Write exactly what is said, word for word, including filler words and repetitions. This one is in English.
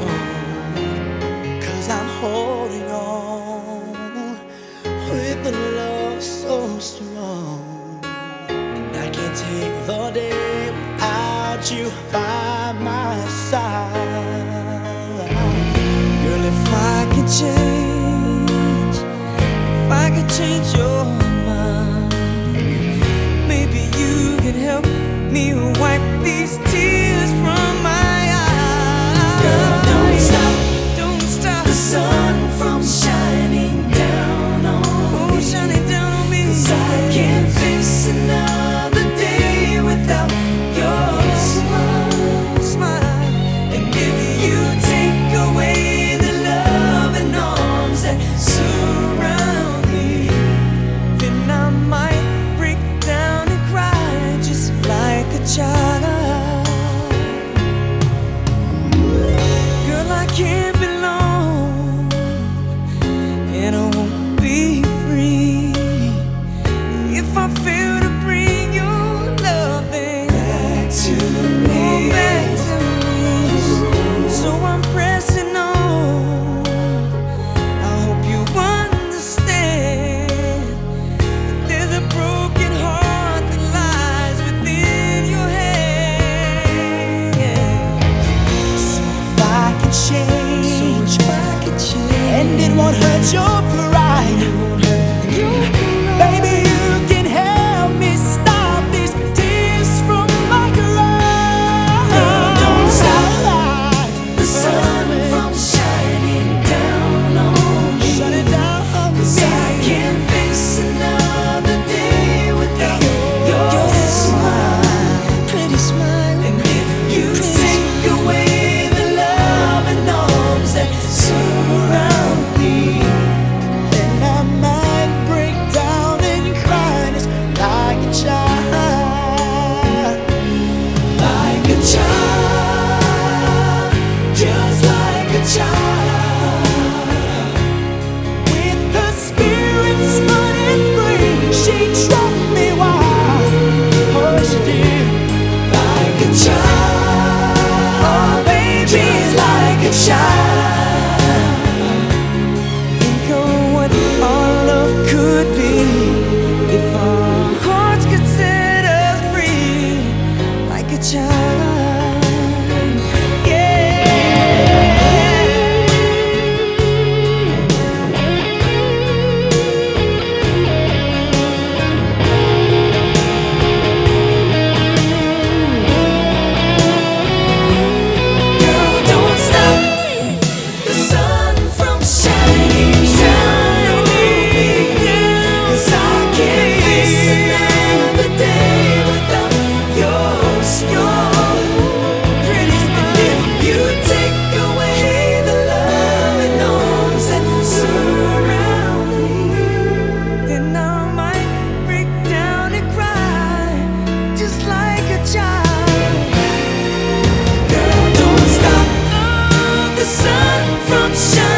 'cause I'm holding on with a love so strong, and I can't take the day without you by my side. Girl, if I could change, if I could change your mind, maybe you could help me wipe these tears from my eyes. Girl, don't stop, don't stop the sun from shining down on oh, me, shining down on me. 'cause I can't face another day without your smile. Smile. And if you take away the love and arms that surround me, Then I might break down and cry just like a child. Girl, I can't belong, and I won't be free if I fail to bring your loving back to me. back to me. So I'm pressing on. I hope you understand that there's a broken heart that lies within your hands. So if I can change, so if I can change, and it won't hurt your pride, baby, you can help me stop these tears from my eyes. Girl, don't stop the sun from shining down on me, Shut it down on 'cause me. I can't face another day without your smile. Pretty smile. And if you take away the love and arms that surround me, Then I might break down and cry just like a child. like a child, just like a child. With her spirits running free, she drove me wild. Oh, she did. Like a child, Oh, baby, just like a child. think of what our love could be if our hearts could set us free like a child. Yeah. Girl, don't stop the sun from shining down on me, 'cause I can't face another day without your strong, Pretty and smile. if you take away the love and arms that surround me, Then I might break down and cry just like a child. girl, don't stop the sun from shining